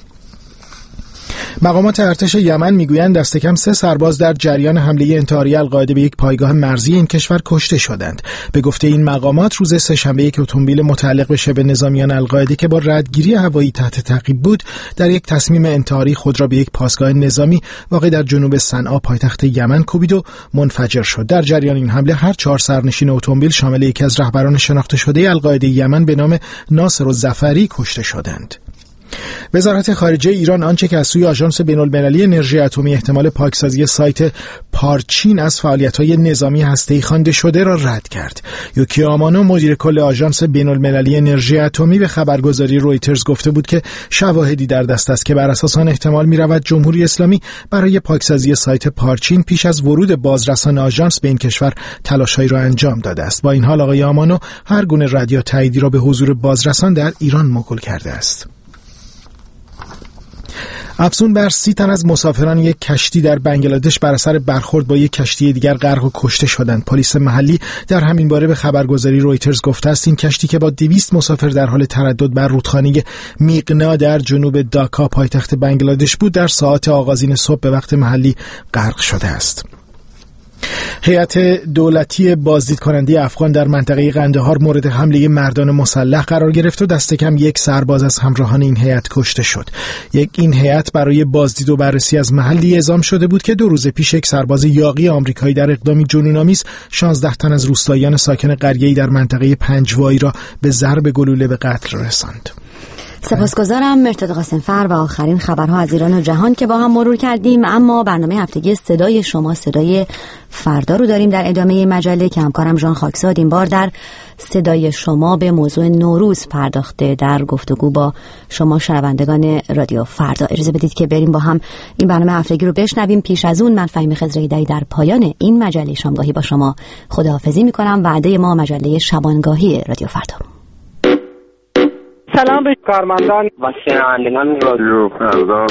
مقامات ارتش یمن میگویند دست کم سه سرباز در جریان حمله انتحاری القاعده به یک پایگاه مرزی این کشور کشته شدند. به گفته این مقامات روز سه‌شنبه یک اتومبیل متعلق به شبه نظامیان القاعده که با ردگیری هوایی تحت تعقیب بود در یک تصمیم انتحاری خود را به یک پاسگاه نظامی واقع در جنوب صنعا پایتخت یمن کوبید و منفجر شد. در جریان این حمله هر چهار سرنشین اتومبیل شامل یکی از رهبران شناخته شده القاعده یمن به نام ناصر الظفری کشته شدند. وزارت خارجه ایران آنچه که از سوی آژانس بین‌المللی انرژی اتمی احتمال پاکسازی سایت پارچین از فعالیت‌های نظامی هسته‌ای خوانده شده را رد کرد. یوکیو آمانو مدیر کل آژانس بین‌المللی انرژی اتمی به خبرگزاری رویترز گفته بود که شواهدی در دست است که بر اساس آن احتمال می‌رود جمهوری اسلامی برای پاکسازی سایت پارچین پیش از ورود بازرسان آژانس به این کشور تلاش‌هایی را انجام داده است. با این حال آقای آمانو هر گونه رد یا تاییدی را به حضور بازرسان در ایران موکول کرده است. افزون بر سی تن از مسافران یک کشتی در بنگلادش بر اثر برخورد با یک کشتی دیگر غرق و کشته شدند. پلیس محلی در همین باره به خبرگزاری رویترز گفته است این کشتی که با دویست مسافر در حال تردد بر رودخانه میغنا در جنوب داکا پایتخت بنگلادش بود در ساعات آغازین صبح به وقت محلی غرق شده است. هیئت دولتی بازدید کننده افغان در منطقه قندهار مورد حمله مردان مسلح قرار گرفت و دست کم یک سرباز از همراهان این هیئت کشته شد. یک این هیئت برای بازدید و بررسی از محلی اعزام شده بود که دو روز پیش یک سرباز یاغی آمریکایی در اقدامی جنون‌آمیز شانزده تن از روستاییان ساکن قریه‌ای در منطقه پنجوایی را به ضرب گلوله به قتل رساند. سپاسگزارم مهرداد قاسمفر و آخرین خبرها از ایران و جهان که با هم مرور کردیم. اما برنامه هفتگی صدای شما صدای فردا رو داریم در ادامه مجله که همکارم ژان خاکزاد این بار در صدای شما به موضوع نوروز پرداخته در گفتگو با شما شنوندگان رادیو فردا. اجازه بدید که بریم با هم این برنامه هفتگی رو بشنویم. پیش از اون من فهیمه خضرایی‌دری در پایان این مجله شامگاهی با شما خداحافظی می‌کنم. وعده ما مجله شبانگاهی رادیو فردا. سلام به کارمندان و شنوندگان رادیو فردا.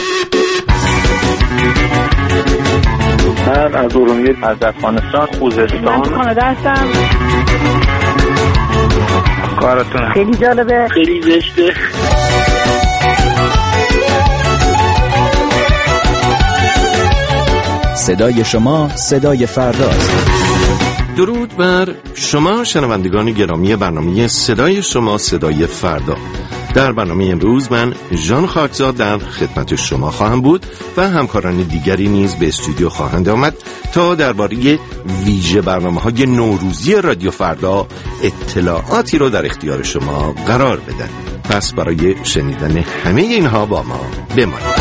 من از ارومیه از افغانستان خوزستان. من کانادا هستم. کارتون خیلی جالبه. خیلی زشته. صدای شما صدای فرداست. درود بر شما شنوندگان گرامی برنامه صدای شما صدای فردا. در برنامه امروز من ژان خاکزاد در خدمت شما خواهم بود و همکاران دیگری نیز به استودیو خواهند آمد تا درباره ویژه برنامه‌های نوروزی رادیو فردا اطلاعاتی رو در اختیار شما قرار بدن. پس برای شنیدن همه اینها با ما بمانید.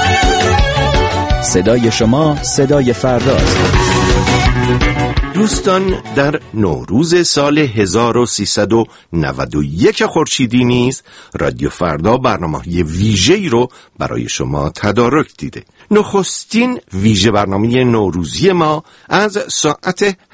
صدای شما صدای فرداست. دوستان، در نوروز سال هزار و سیصد و نود و یک خورشیدی نیز رادیو فردا برنامه‌های ویژه‌ای رو برای شما تدارک دیده. نخستین ویژه برنامه نوروزی ما از ساعت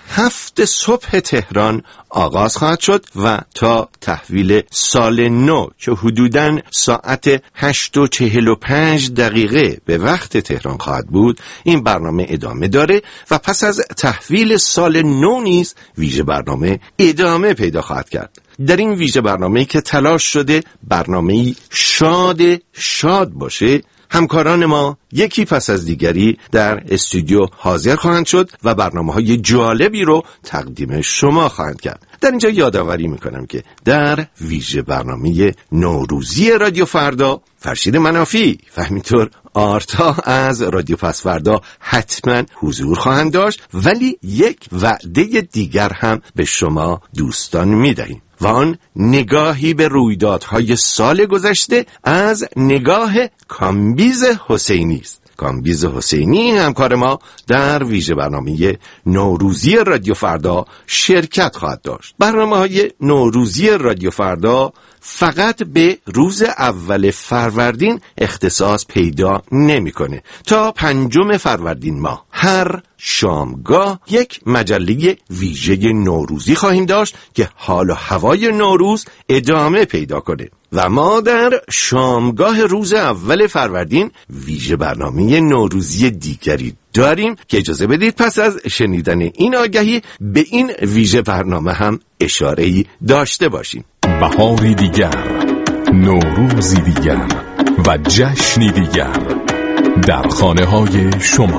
هفت صبح تهران آغاز خواهد شد و تا تحویل سال نو که حدوداً ساعت هشت و چهل و پنج دقیقه به وقت تهران خواهد بود این برنامه ادامه داره و پس از تحویل سال نو نیز ویژه برنامه ادامه پیدا خواهد کرد. در این ویژه برنامه‌ای که تلاش شده برنامه‌ای شاد شاد باشه، همکاران ما یکی پس از دیگری در استودیو حاضر خواهند شد و برنامه‌های جالبی رو تقدیم شما خواهند کرد. در اینجا یادآوری میکنم که در ویژه برنامه نوروزی رادیو فردا فرشید منافی و همینطور آرتا از رادیو پس فردا حتما حضور خواهند داشت، ولی یک وعده دیگر هم به شما دوستان میدهیم و آن نگاهی به رویدادهای سال گذشته از نگاه کامبیز حسینی است. کامبیز حسینی همکار ما در ویژه برنامه نوروزی رادیو فردا شرکت خواهد داشت. برنامه‌های نوروزی رادیو فردا فقط به روز اول فروردین اختصاص پیدا نمی‌کنه. تا پنجم فروردین ماه هر شامگاه یک مجله ویژه نوروزی خواهیم داشت که حال و هوای نوروز ادامه پیدا کنه و ما در شامگاه روز اول فروردین ویژه برنامه نوروزی دیگری داریم که اجازه بدید پس از شنیدن این آگهی به این ویژه برنامه هم اشاره‌ای داشته باشیم. بهاری دیگر، نوروزی دیگر و جشنی دیگر در خانه های شما.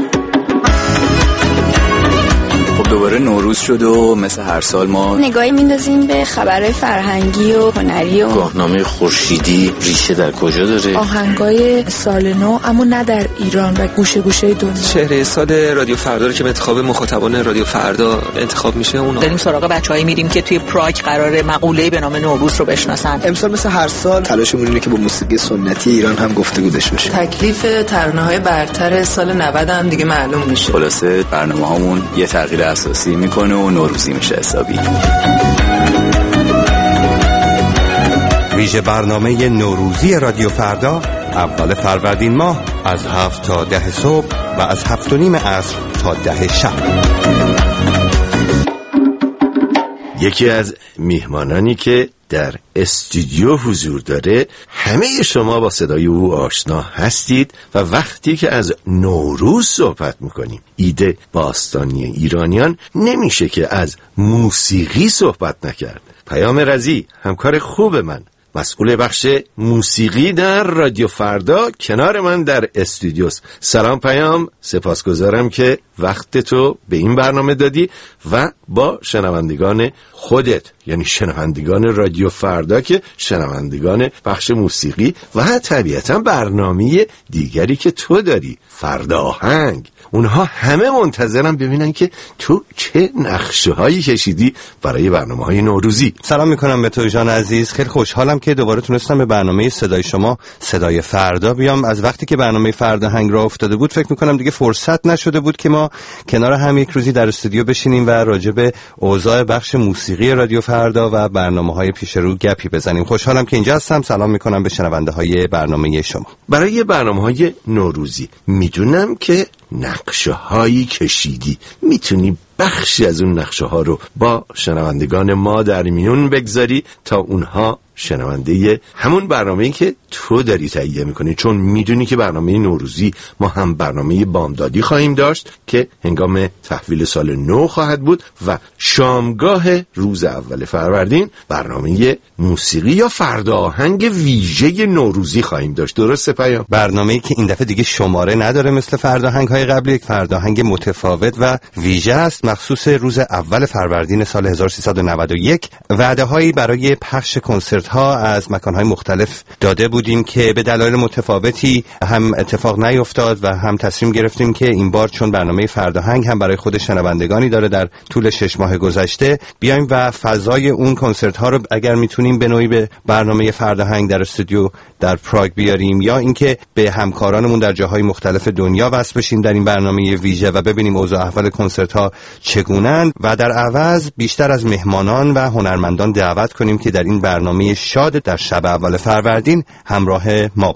خب دوباره نوروز شد و مثل هر سال ما نگاهی میندازیم به خبرهای فرهنگی و هنری و گاهنامه خورشیدی ریشه در کجا داره، آهنگای سال نو اما نه در ایران و گوشه گوشه دنیا. چهره سال رادیو فردا که به انتخاب مخاطبان رادیو فردا انتخاب میشه اون داریم سراغ بچه‌ای میریم که توی پراگ قراره مقوله‌ای به نام نوروز رو بشناسن. امسال مثل هر سال تلاشمون اینه که با موسیقی سنتی ایران هم گفتگو داشته بشه. تکلیف ترانه‌های برتر سال نود هم دیگه معلوم میشه. خلاصه برنامه‌هامون یه تغییر اساسی میکنه و نوروزی میشه حسابی. ویژه برنامه نوروزی رادیو فردا اول فروردین ماه از هفت تا ده صبح و از هفت و نیم عصر تا ده شب. یکی از میهمانانی که در استودیو حضور داره همه شما با صدای او آشنا هستید و وقتی که از نوروز صحبت میکنیم ایده باستانی ایرانیان نمیشه که از موسیقی صحبت نکرد. پیام رضی همکار خوب من مسئول بخش موسیقی در رادیو فردا کنار من در استودیوست. سلام پیام، سپاسگزارم که وقت تو به این برنامه دادی و با شنوندگان خودت یعنی شنوندگان رادیو فردا که شنوندگان بخش موسیقی و طبیعتا برنامه دیگری که تو داری فردا آهنگ، اونها همه منتظرن ببینن که تو چه نقشه هایی کشیدی برای برنامه های نوروزی. سلام میکنم به تو جان عزیز، خیلی خوشحالم که دوباره تونستم به برنامه صدای شما صدای فردا بیام. از وقتی که برنامه فردا هنگ را افتاده بود فکر میکنم دیگه فرصت نشده بود که ما کنار هم یک روزی در استودیو بشینیم و راجع به اوضاع بخش موسیقی رادیو فردا و برنامه های پیش رو گپی بزنیم. خوشحالم که اینجا هستم. سلام میکنم به شنونده های برنامه شما. برای برنامه های نوروزی میدونم که نقشه هایی کشیدی، میتونی بخشی از اون نقشه ها رو با شنوندگان ما در میون بگذاری تا اونها شنونده همون برنامه‌ای که تو داری تهیه میکنی، چون میدونی که برنامه نوروزی ما هم برنامه بامدادی خواهیم داشت که هنگام تحویل سال نو خواهد بود و شامگاه روز اول فروردین برنامه موسیقی یا فردا آهنگ ویژه نوروزی خواهیم داشت. درسته پیام؟ برنامه‌ای که این دفعه دیگه شماره نداره مثل فردا آهنگ‌های قبلی، یک فردا آهنگ متفاوت و ویژه است مخصوص روز اول فروردین سال هزار و سیصد و نود و یک. وعده‌هایی برای پخش کنسرت ها از مکان‌های مختلف داده بودیم که به دلایل متفاوتی هم اتفاق نیفتاد و هم تصمیم گرفتیم که این بار چون برنامه فرداهنگ هم برای خود شنوندگانی داره در طول شش ماه گذشته بیایم و فضای اون کنسرت ها رو اگر میتونیم به نوعی به برنامه فرداهنگ در استودیو در پراگ بیاریم یا اینکه به همکارانمون در جاهای مختلف دنیا وصل بشیم در این برنامه ویژه و ببینیم اوضاع احوال کنسرت ها چگونن و در عوض بیشتر از مهمانان و هنرمندان دعوت کنیم که در این برنامه شاد در شب اول فروردین همراه ما باشند.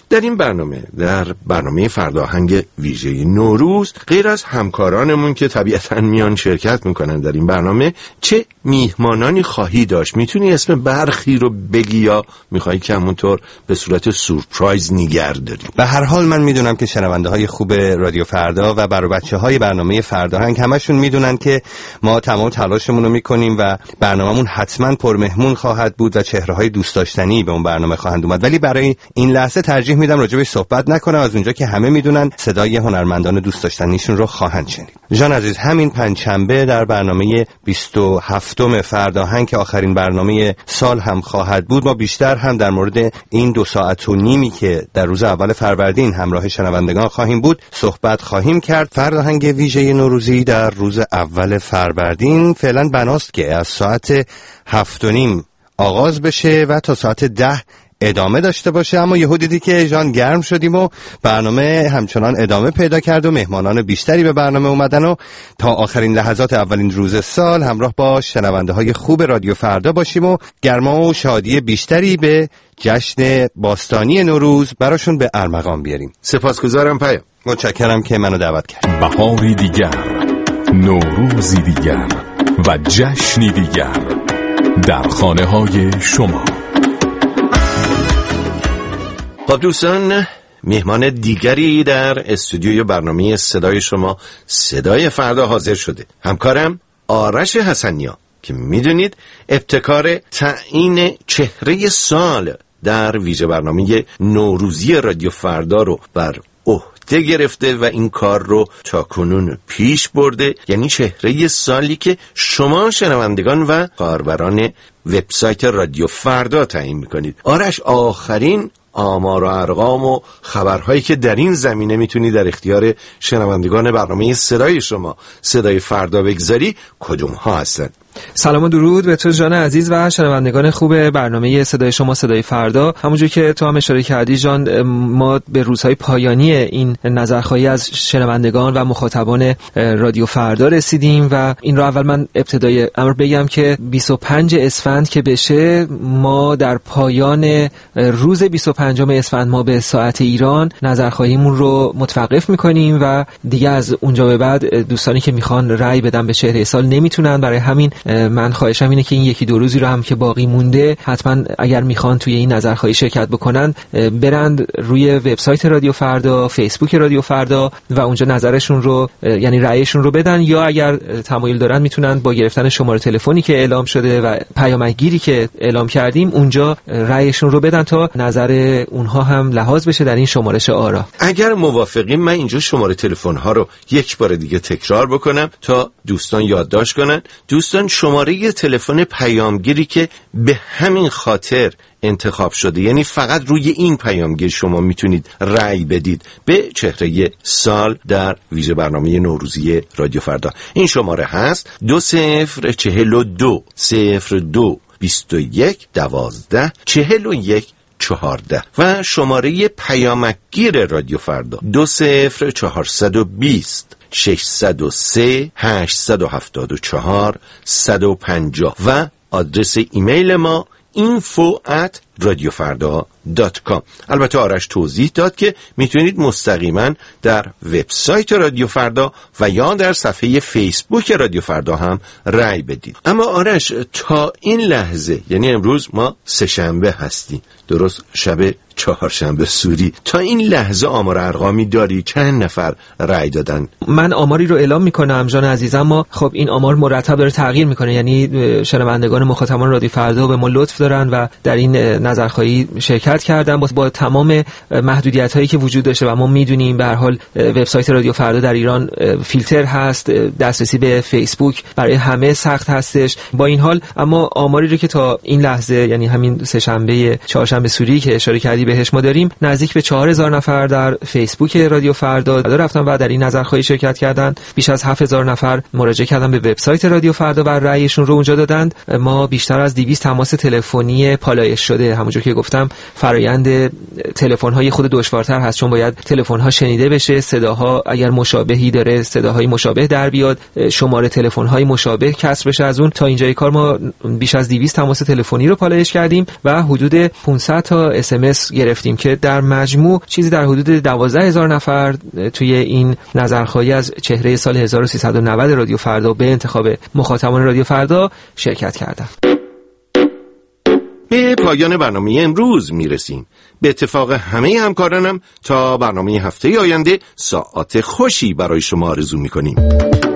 در این برنامه، در برنامه فرداهنگ ویژه نوروز، غیر از همکارانمون که طبیعتاً میان شرکت میکنن در این برنامه، چه میهمانانی خواهی داشت؟ میتونی اسم برخی رو بگی یا میخوایی که همونطور به صورت سورپرایز نگه داری؟ به هر حال من میدونم که شنونده های خوب رادیو فردا و برای بچه های برنامه فرداهنگ همشون میدونن که ما تمام تلاشمون رو میکنیم و برنامه‌مون حتما پرمهمون خواهد بود و چهره های دوست داشتنی به اون برنامه خواهند اومد، ولی برای این لحظه ترجیح میدم راجبش صحبت نکنم، از اونجا که همه میدونن صدای هنرمندان دوست داشتنیشون رو خواهند شنید. جان عزیز، همین پنجشنبه در برنامه بیست و هفتم فرداهنگ که آخرین برنامه سال هم خواهد بود، ما بیشتر هم در مورد این دو ساعت و نیمی که در روز اول فروردین همراه شنوندگان خواهیم بود صحبت خواهیم کرد. فرداهنگ ویژه نوروزی در روز اول فروردین فعلا بناست که از ساعت هفت و نیم آغاز بشه و تا ساعت ده ادامه داشته باشه، اما یهو دیدی که جان گرم شدیم و برنامه همچنان ادامه پیدا کرد و مهمانان بیشتری به برنامه اومدن و تا آخرین لحظات اولین روز سال همراه با شنونده های خوب رادیو فردا باشیم و گرما و شادی بیشتری به جشن باستانی نوروز براشون به ارمغان بیاریم. سپاسگزارم پیام. متشکرم که منو دعوت کردید. بهاری دیگر، نوروزی دیگر و جشنی دیگر در خانه های شما. خب دوستان، مهمان دیگری در استودیوی برنامه صدای شما صدای فردا حاضر شده. همکارم آرش حسنیا که میدونید ابتکار تعیین چهره سال در ویژه برنامه نوروزی رادیو فردا رو بر عهده گرفته و این کار رو تا کنون پیش برده، یعنی چهره سالی که شما شنوندگان و کاربران وبسایت رادیو فردا تعیین میکنید. آرش، آخرین آمار و ارقام و خبرهایی که در این زمینه میتونی در اختیار شنوندگان برنامه صدای شما صدای فردا بگذاری کدوم ها هستن؟ سلام و درود به تو جان عزیز و شنوندگان خوب برنامه صدای شما صدای فردا. همونجور که تو هم اشاره کردی جان، ما به روزهای پایانی این نظرخواهی از شنوندگان و مخاطبان رادیو فردا رسیدیم و این رو اول من ابتدای امر بگم که بیست و پنجم اسفند که بشه، ما در پایان روز بیست و پنجم اسفند ما به ساعت ایران نظرخواهیمون رو متوقف میکنیم و دیگه از اونجا به بعد دوستانی که میخوان رأی بدن به چهره سال نمیتونن. برای همین من خواهشم اینه که این یکی دو روزی رو هم که باقی مونده حتما اگر میخوان توی این نظرخواهی شرکت بکنن برند روی وبسایت رادیو فردا، فیسبوک رادیو فردا و اونجا نظرشون رو یعنی رأیشون رو بدن، یا اگر تمایل دارن میتونن با گرفتن شماره تلفنی که اعلام شده و پیامکگیری که اعلام کردیم اونجا رأیشون رو بدن تا نظر اونها هم لحاظ بشه در این شمارش آرا. اگر موافقین من اینجا شماره تلفن ها رو یک بار دیگه تکرار بکنم تا دوستان یادداشت کنن. دوستان، شماره تلفن پیامگیری که به همین خاطر انتخاب شده، یعنی فقط روی این پیامگیر شما میتونید رأی بدید به چهره سال در ویژه برنامه نوروزی رادیو فردا. این شماره هست دو صفر چهل و دو صفر دو بیست و یک دوازده چهل و یک چهارده و شماره پیامگیر رادیو فردا دو صفر چهارصد و بیست ششصد و سه هشتصد و هفتاد و چهار صد و پنجاه و آدرس ایمیل ما info at radiofarda دات کام. البته آرش توضیح داد که میتونید مستقیما در وبسایت رادیو فردا و یا در صفحه فیسبوک رادیو فردا هم رأی بدید. اما آرش، تا این لحظه، یعنی امروز ما سه شنبه هستیم، درست شب چهارشنبه سوری، تا این لحظه آمار ارقامی داری؟ چند نفر رأی دادن؟ من آماری رو اعلام میکنم جان عزیز، اما خب این آمار مرتب داره تغییر میکنه، یعنی شنوندگان مخاطبان رادیو فردا به ما لطف دارن و در این نظرخواهی شرکت کردن با, با تمام محدودیت هایی که وجود داشته و ما میدونیم به هر حال وبسایت رادیو فردا در ایران فیلتر هست، دسترسی به فیسبوک برای همه سخت هستش. با این حال اما آماری رو که تا این لحظه، یعنی همین سه شنبه چهارشنبه سوری که اشاره کردی بهش، ما داریم نزدیک به چهار هزار نفر در فیسبوک رادیو فردا رفتن و در این نظرخواهی شرکت کردن. بیش از هفت هزار نفر مراجعه کردن به وبسایت رادیو فردا و رأیشون رو اونجا دادند. ما بیشتر از دویست تماس تلفنی پالایش شده، همونجور که گفتم فرایند تلفن‌های خود دشوارتر هست، چون باید تلفن‌ها شنیده بشه، صداها اگر مشابهی داره صداهای مشابه در بیاد، شماره تلفن‌های مشابه کسر بشه از اون. تا اینجای کار ما بیش از دویست تماس تلفنی رو پالایش کردیم و حدود پانصد تا اس ام اس گرفتیم که در مجموع چیزی در حدود دوازده هزار نفر توی این نظرخواهی از چهره سال هزار و سیصد و نود رادیو فردا به انتخاب مخاطبان رادیو فردا شرکت کردند. به پایان برنامه امروز میرسیم. به اتفاق همه همکارانم تا برنامه هفته آینده ساعات خوشی برای شما آرزو میکنیم.